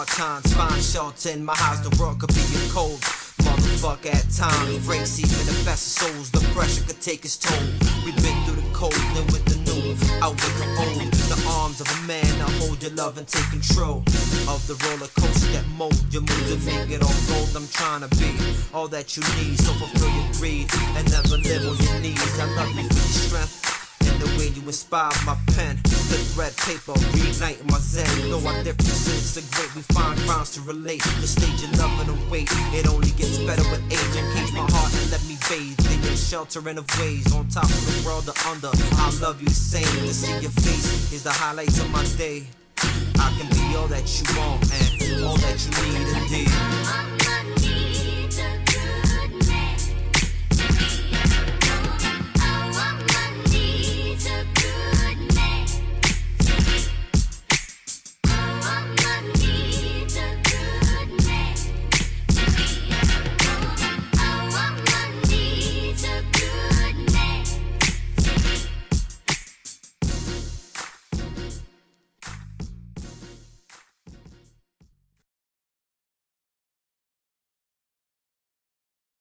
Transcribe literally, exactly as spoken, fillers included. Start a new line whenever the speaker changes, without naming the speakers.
hard times, find shelter in my house. The world could be a cold motherfucker at times. Breaks even the best of souls. The pressure could take its toll. We've been through the cold, then with the new, out with the old. The arms of a man, I hold your love and take control of the roller coaster that mold your mood to make it all gold. I'm trying to be all that you need, so fulfill your greed and never live on your knees. I love you for your strength and the way you inspire my pen. The red paper, reigniting my zen. Though our differences are great, we find grounds to relate. The stage of love and the weight, it only gets better with age. Encase my heart and let me bathe in your sheltering of ways. On top of the world or under, I love you the same. To see your face is the highlights of my day. I can be all that you want and all that you need indeed.